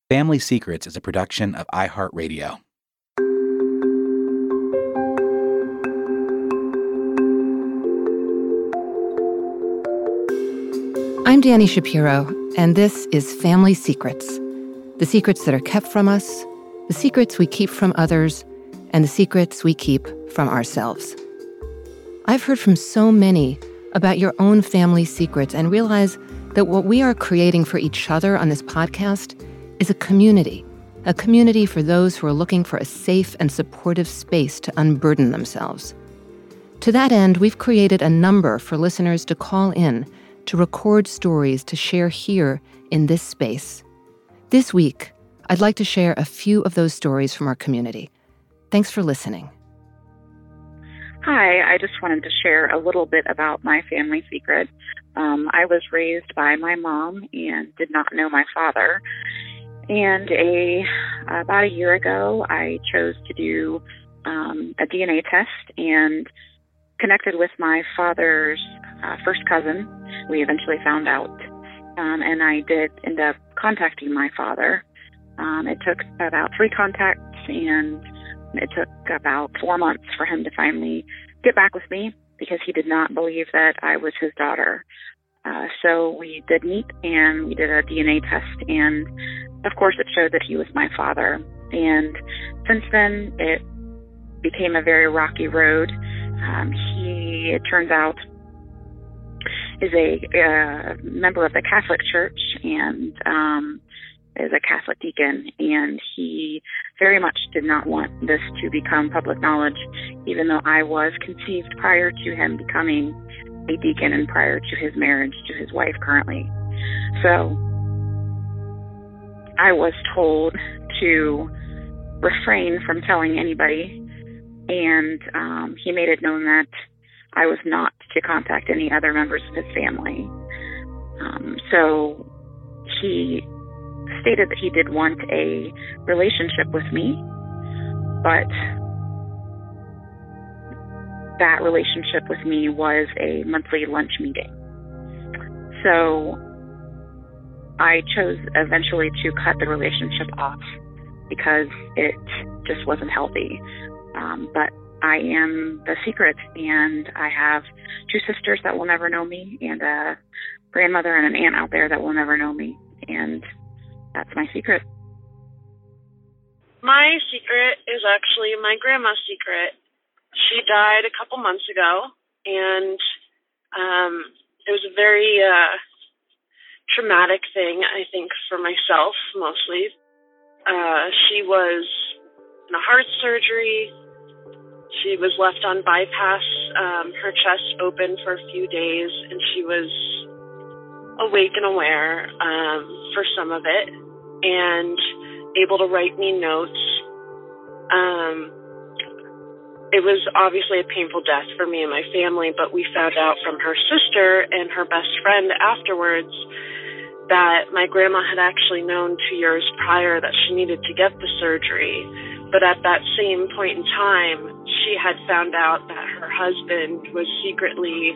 Family Secrets is a production of iHeartRadio. I'm Dani Shapiro, and this is Family Secrets. The secrets that are kept from us, the secrets we keep from others, and the secrets we keep from ourselves. I've heard from so many about your own family secrets and realize that what we are creating for each other on this podcast is a community for those who are looking for a safe and supportive space to unburden themselves. To that end, we've created a number for listeners to call in to record stories to share here in this space. This week, I'd like to share a few of those stories from our community. Thanks for listening. Hi, I just wanted to share a little bit about my family secret. I was raised by my mom and did not know my father. And about a year ago, I chose to do a DNA test and connected with my father's first cousin. We eventually found out. And I did end up contacting my father. It took about 3 contacts, and it took about 4 months for him to finally get back with me because he did not believe that I was his daughter. So we did meet, and we did a DNA test, and of course it showed that he was my father. And since then, it became a very rocky road. He, it turns out, is a member of the Catholic Church and is a Catholic deacon, and he very much did not want this to become public knowledge, even though I was conceived prior to him becoming a deacon and prior to his marriage to his wife currently. So I was told to refrain from telling anybody, and he made it known that I was not to contact any other members of his family. So he stated that he did want a relationship with me, but that relationship with me was a monthly lunch meeting. So I chose eventually to cut the relationship off because it just wasn't healthy. But I am the secret, and I have 2 sisters that will never know me, and a grandmother and an aunt out there that will never know me, and that's my secret. My secret is actually my grandma's secret. She died a couple months ago, and it was a very traumatic thing, I think, for myself mostly. She was in a heart surgery. She was left on bypass, her chest open for a few days, and she was awake and aware for some of it, and able to write me notes. It was obviously a painful death for me and my family, but we found out from her sister and her best friend afterwards that my grandma had actually known 2 years prior that she needed to get the surgery. But at that same point in time, she had found out that her husband was secretly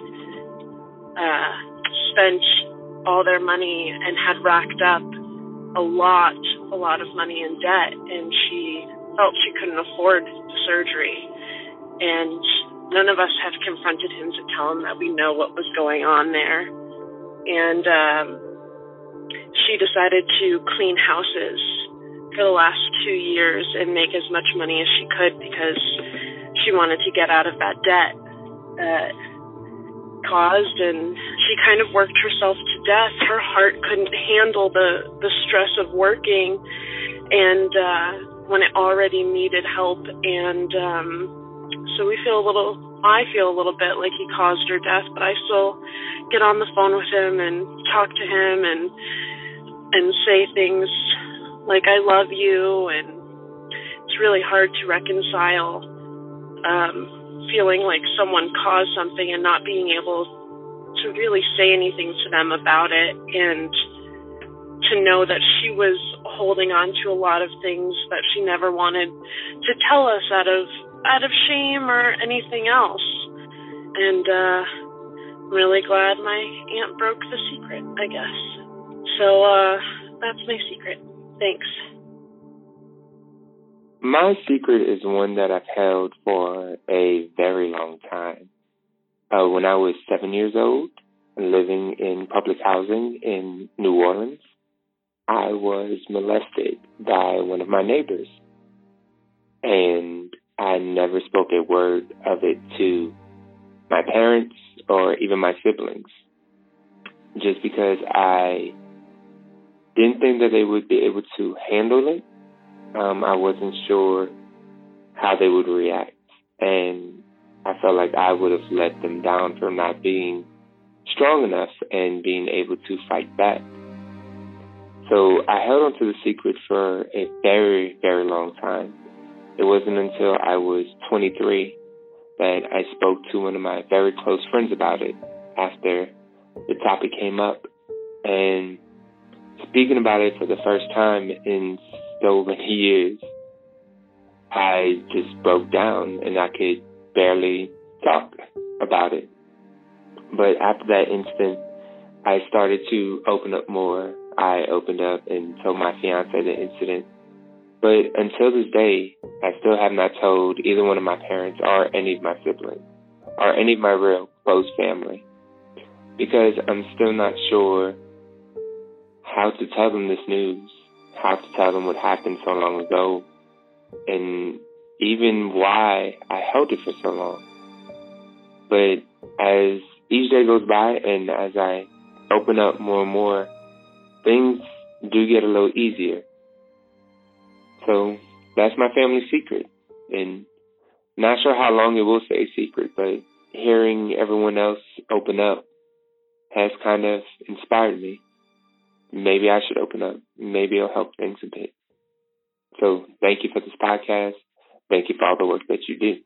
spent all their money and had racked up a lot of money in debt, and she felt she couldn't afford the surgery. And none of us have confronted him to tell him that we know what was going on there. And she decided to clean houses for the last 2 years and make as much money as she could because she wanted to get out of that debt that caused, and she kind of worked herself to death. Her heart couldn't handle the stress of working, and when it already needed help, and so I feel a little bit like he caused her death, but I still get on the phone with him and talk to him and say things like I love you, and it's really hard to reconcile feeling like someone caused something and not being able to really say anything to them about it, and to know that she was holding on to a lot of things that she never wanted to tell us out of shame or anything else. And I'm really glad my aunt broke the secret, I guess. So that's my secret. Thanks. My secret is one that I've held for a very long time. When I was 7 years old, living in public housing in New Orleans, I was molested by one of my neighbors. And I never spoke a word of it to my parents or even my siblings, just because I didn't think that they would be able to handle it. I wasn't sure how they would react, and I felt like I would have let them down for not being strong enough and being able to fight back. So I held on to the secret for a very, very long time. It wasn't until I was 23 that I spoke to one of my very close friends about it after the topic came up. And speaking about it for the first time in so many years, I just broke down and I could barely talk about it. But after that instant, I started to open up more. I opened up and told my fiance the incident. But until this day, I still have not told either one of my parents or any of my siblings or any of my real close family, because I'm still not sure how to tell them this news, how to tell them what happened so long ago, and even why I held it for so long. But as each day goes by and as I open up more and more, things do get a little easier. So that's my family secret. And not sure how long it will stay secret, but hearing everyone else open up has kind of inspired me. Maybe I should open up. Maybe it'll help things a bit. So thank you for this podcast. Thank you for all the work that you do.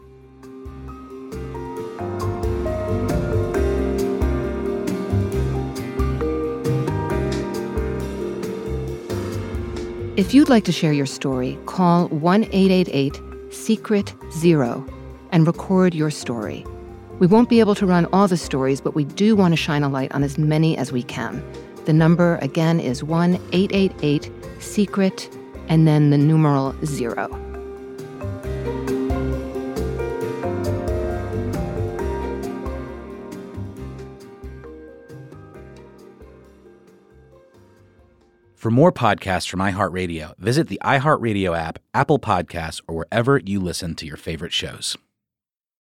If you'd like to share your story, call 1-888-SECRET-0 and record your story. We won't be able to run all the stories, but we do want to shine a light on as many as we can. The number, again, is 1-888-SECRET and then the numeral 0. For more podcasts from iHeartRadio, visit the iHeartRadio app, Apple Podcasts, or wherever you listen to your favorite shows.